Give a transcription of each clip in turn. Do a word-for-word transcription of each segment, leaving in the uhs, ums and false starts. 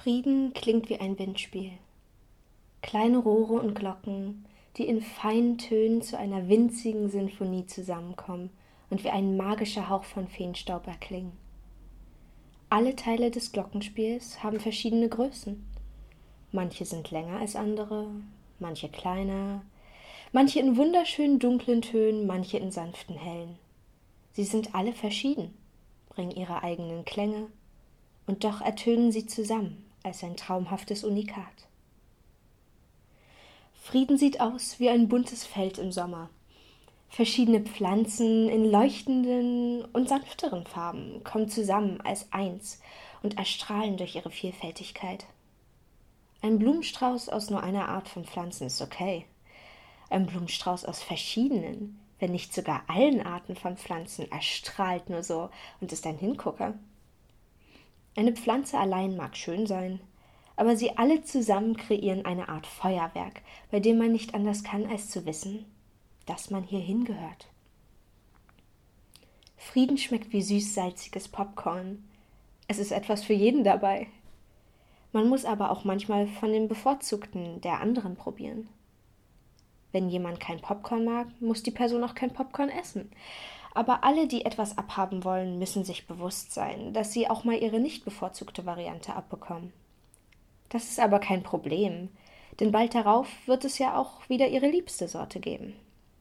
Frieden klingt wie ein Windspiel. Kleine Rohre und Glocken, die in feinen Tönen zu einer winzigen Sinfonie zusammenkommen und wie ein magischer Hauch von Feenstaub erklingen. Alle Teile des Glockenspiels haben verschiedene Größen. Manche sind länger als andere, manche kleiner, manche in wunderschönen dunklen Tönen, manche in sanften hellen. Sie sind alle verschieden, bringen ihre eigenen Klänge, und doch ertönen sie zusammen als ein traumhaftes Unikat. Frieden sieht aus wie ein buntes Feld im Sommer. Verschiedene Pflanzen in leuchtenden und sanfteren Farben kommen zusammen als eins und erstrahlen durch ihre Vielfältigkeit. Ein Blumenstrauß aus nur einer Art von Pflanzen ist okay. Ein Blumenstrauß aus verschiedenen, wenn nicht sogar allen Arten von Pflanzen erstrahlt nur so und ist ein Hingucker. Eine Pflanze allein mag schön sein, aber sie alle zusammen kreieren eine Art Feuerwerk, bei dem man nicht anders kann, als zu wissen, dass man hier hingehört. Frieden schmeckt wie süß-salziges Popcorn. Es ist etwas für jeden dabei. Man muss aber auch manchmal von den bevorzugten der anderen probieren. Wenn jemand kein Popcorn mag, muss die Person auch kein Popcorn essen. Aber alle, die etwas abhaben wollen, müssen sich bewusst sein, dass sie auch mal ihre nicht bevorzugte Variante abbekommen. Das ist aber kein Problem, denn bald darauf wird es ja auch wieder ihre liebste Sorte geben.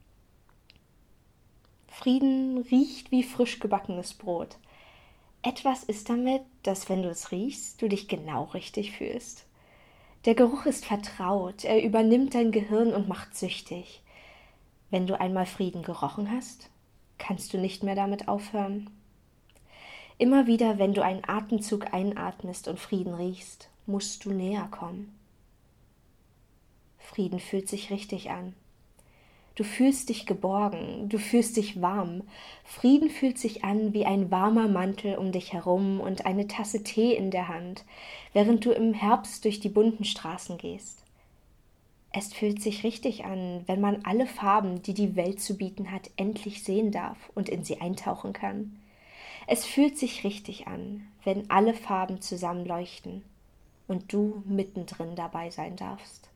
Frieden riecht wie frisch gebackenes Brot. Etwas ist damit, dass, wenn du es riechst, du dich genau richtig fühlst. Der Geruch ist vertraut, er übernimmt dein Gehirn und macht süchtig. Wenn du einmal Frieden gerochen hast, kannst du nicht mehr damit aufhören. Immer wieder, wenn du einen Atemzug einatmest und Frieden riechst, musst du näher kommen. Frieden fühlt sich richtig an. Du fühlst dich geborgen, du fühlst dich warm. Frieden fühlt sich an wie ein warmer Mantel um dich herum und eine Tasse Tee in der Hand, während du im Herbst durch die bunten Straßen gehst. Es fühlt sich richtig an, wenn man alle Farben, die die Welt zu bieten hat, endlich sehen darf und in sie eintauchen kann. Es fühlt sich richtig an, wenn alle Farben zusammen leuchten und du mittendrin dabei sein darfst.